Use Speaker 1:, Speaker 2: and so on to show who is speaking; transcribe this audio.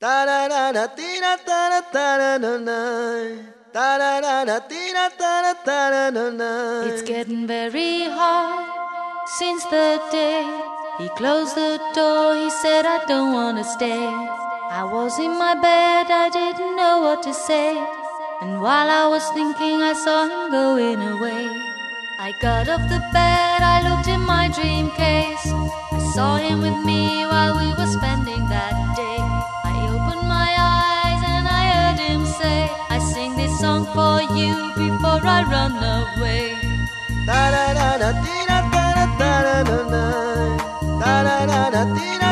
Speaker 1: It's getting very hard since the day he closed the door. He said, I don't wanna stay. I was in my bed, I didn't know what to say. And while I was thinking, I saw him going away. I got off the bed, I looked in my dream case. I saw him with me while we were spending that day. I opened my eyes and I heard him say, I sing this song for you before I run away.
Speaker 2: Da da da da da da da da da da da da da da.